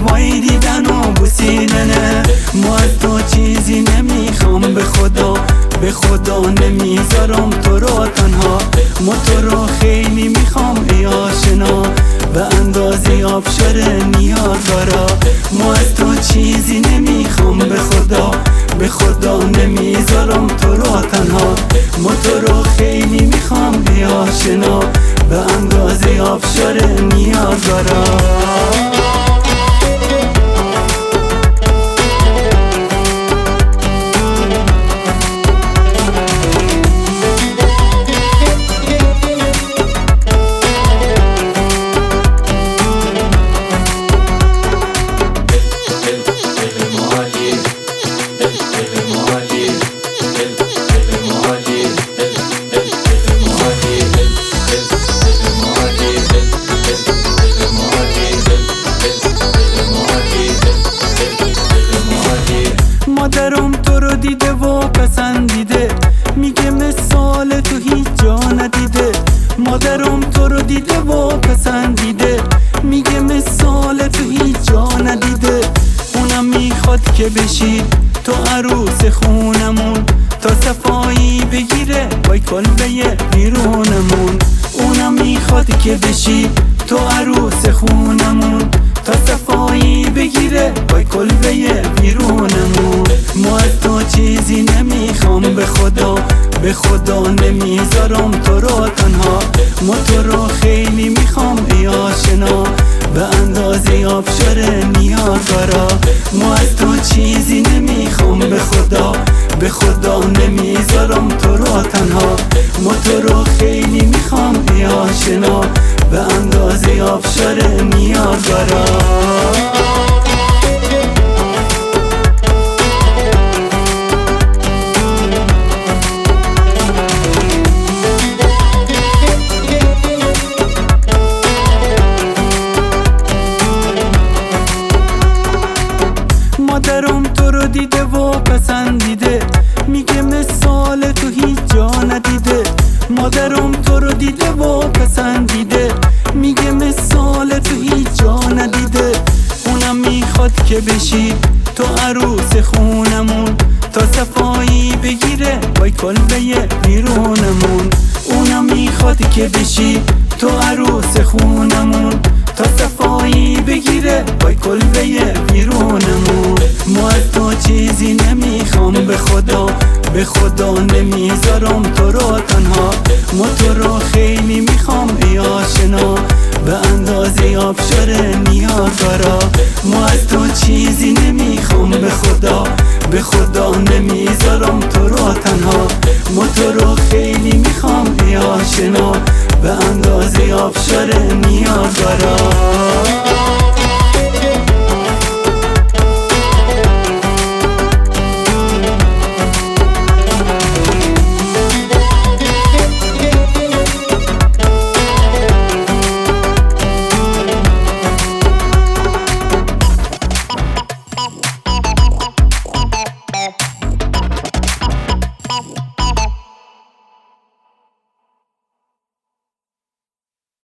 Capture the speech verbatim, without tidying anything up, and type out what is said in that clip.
وای دیدن و بوسیدنه. ما از تو چیزی نمیخوام، به خدا به خدا نمیذارم تو رو تنها. ما تو رو خیلی میخوام ای آشنا، به اندازه آبشار نیاگارا. ما از تو چیزی نمیخوام، به خدا به خدا نمیذارم تو رو تنها. ما تو رو خیلی میخوام ای آشنا، به اندازه آبشار نیاگارا. مادرم تو رو دیده و پسندیده، میگه مثال تو هیچ جا ندیده. مادرم تو رو دیده و پسندیده، میگه مثال تو هیچ جا ندیده. اونم میخواد که بشی تو عروس خونمون، تا صفایی بگیره وای کلبه بیرونمون. اونم میخواد که بشی تو عروس خونمون، تا صفایی بگیره وای کلبه بیرونمون. ما از تو چیزی نمیخوام، به خدا به خدا نمیذارم تو رو تنها. ما تو رو خیلی میخوام ای آشنا، به اندازه آبشار نیاگارا. ما از تو چیزی نمیخوام، به خدا به خدا نمیذارم تو رو تنها. ما تو رو خیلی میخوام ای آشنا، به اندازه آبشار نیاگارا. مادرم تو رو دیده و پسندیده، میگه مثال تو هیچ جا ندیده. مادرم تو رو دیده و پسندیده، میگه مثال تو هیچ جا ندیده. اونم میخواد که بشی تو عروس خونمون، تا صفایی بگیره وای کلبه بیرونمون. اونم میخواد که بشی تو عروس خونمون، تا صفایی بگیره وای کلبه بیرونمون. ما از تو چیزی نمیخوام، به خدا به خدا نمیذارم تو رو تنها. ما تو رو خیلی میخوام ای آشنا، به اندازه آبشار نیاگارا. ما از تو چیزی نمیخوام، به خدا به خدا نمیذارم تو رو تنها. ما تو رو خیلی میخوام ای آشنا، به اندازه آبشار نیاگارا.